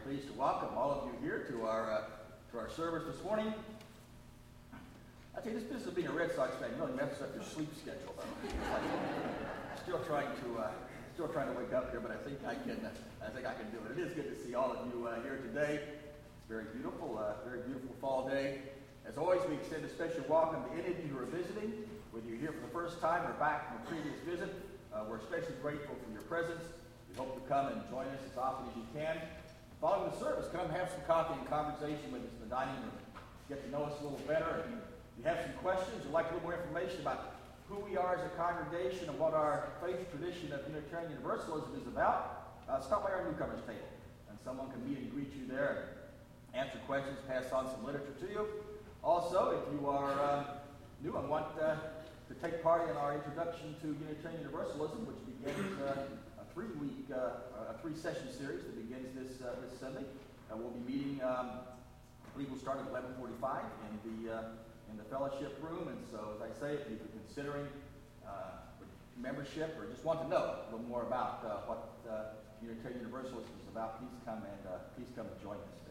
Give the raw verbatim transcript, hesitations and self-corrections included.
pleased to welcome all of you here to our uh, to our service this morning. I tell you, this business of being a Red Sox fan really messes up your sleep schedule, though. Like, still trying to uh, still trying to wake up here, but I think I can. Uh, I think I can do it. It is good to see all of you uh, here today. It's very beautiful, uh, very beautiful fall day. As always, we extend a special welcome to any of you who are visiting, whether you're here for the first time or back from a previous visit. Uh, we're especially grateful for your presence. We hope you come and join us as often as you can. Following the service, come have some coffee and conversation with us in the dining room. Get to know us a little better. If you have some questions or like a little more information about who we are as a congregation and what our faith tradition of Unitarian Universalism is about, uh, stop by our newcomers table. And someone can meet and greet you there and answer questions, pass on some literature to you. Also, if you are uh, new and want uh, to take part in our introduction to Unitarian Universalism, which begins uh, a three-week, uh, a three-session series that begins this uh, this Sunday. Uh, we'll be meeting. Um, I believe we'll start at eleven forty-five in the uh, in the fellowship room. And so, as I say, if you're considering uh, membership or just want to know a little more about uh, what uh, Unitarian Universalism is about, please come and uh, please come and join us.